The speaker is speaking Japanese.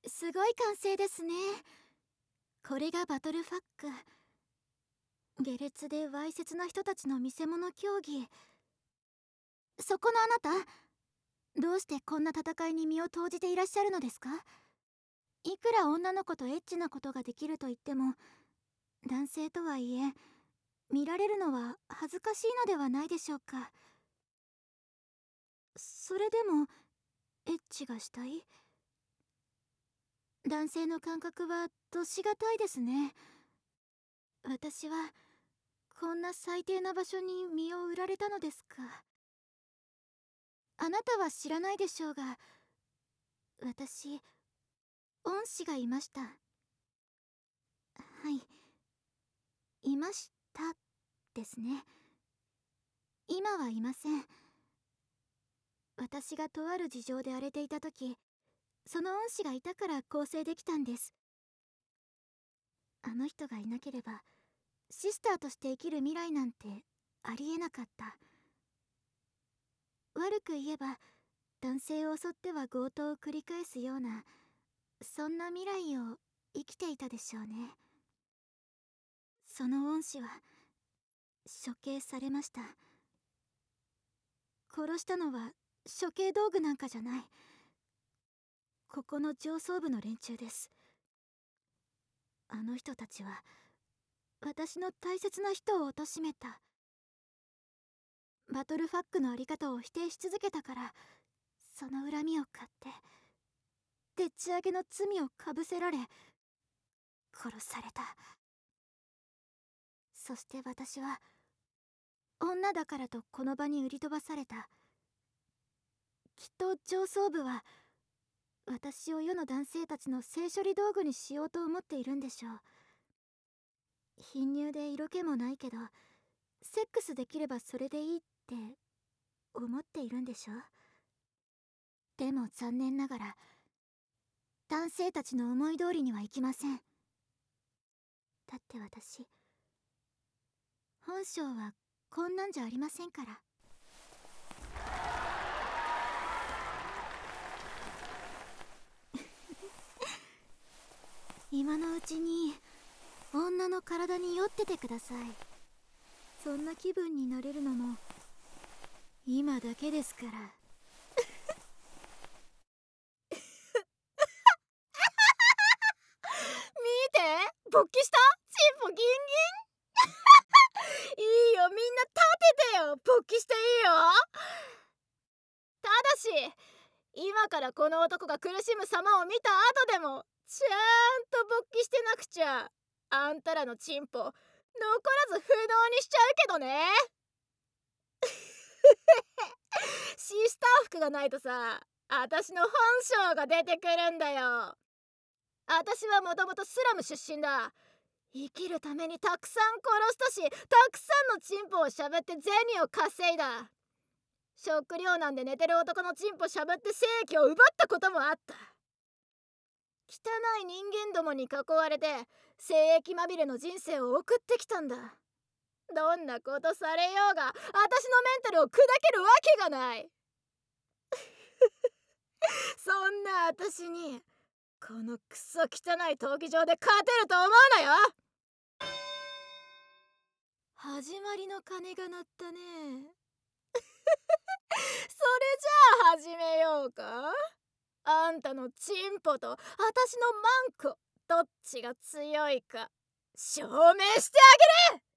すごい歓声ですね。これがバトルファック。下劣でわいせつな人たちの見せ物競技。そこのあなた、どうしてこんな戦いに身を投じていらっしゃるのですか？いくら女の子とエッチなことができると言っても、男性とはいえ見られるのは恥ずかしいのではないでしょうか。それでもエッチがしたい？男性の感覚は度しがたいですね。私はこんな最低な場所に身を売られたのですか。あなたは知らないでしょうが、私、恩師がいました。はい、いましたですね。今はいません。私がとある事情で荒れていた時、その恩師がいたから構成できたんです。あの人がいなければシスターとして生きる未来なんてありえなかった。悪く言えば男性を襲っては強盗を繰り返すような、そんな未来を生きていたでしょうね。その恩師は処刑されました。殺したのは処刑道具なんかじゃない。ここの上層部の連中です。あの人たちは私の大切な人を貶めた。バトルファックのあり方を否定し続けたから、その恨みを買ってでっち上げの罪をかぶせられ殺された。そして私は女だからとこの場に売り飛ばされた。きっと上層部は私を世の男性たちの性処理道具にしようと思っているんでしょう。貧乳で色気もないけどセックスできればそれでいいって思っているんでしょう。でも残念ながら男性たちの思い通りにはいきません。だって私、本性はこんなんじゃありませんから。今のうちに女の体に酔っててください。そんな気分になれるのも今だけですから。見て、勃起した？チンポギンギン。いいよ、みんな立ててよ。勃起していいよ。ただし今からこの男が苦しむ様を見た後でもちゃんと勃起してなくちゃあんたらのチンポ残らず不動にしちゃうけどね。シスター服がないとさ、私の本性が出てくるんだよ。私はもともとスラム出身だ。生きるためにたくさん殺したし、たくさんのチンポをしゃぶって銭を稼いだ。食料難で寝てる男のチンポしゃぶって精液を奪ったこともあった。汚い人間どもに囲われて精液まみれの人生を送ってきたんだ。どんなことされようが私のメンタルを砕けるわけがない。そんな私にこのクソ汚い闘技場で勝てると思うなよ。始まりの鐘が鳴ったね。それじゃあ始めようか。あんたのチンポと私のマンコどっちが強いか証明してあげる。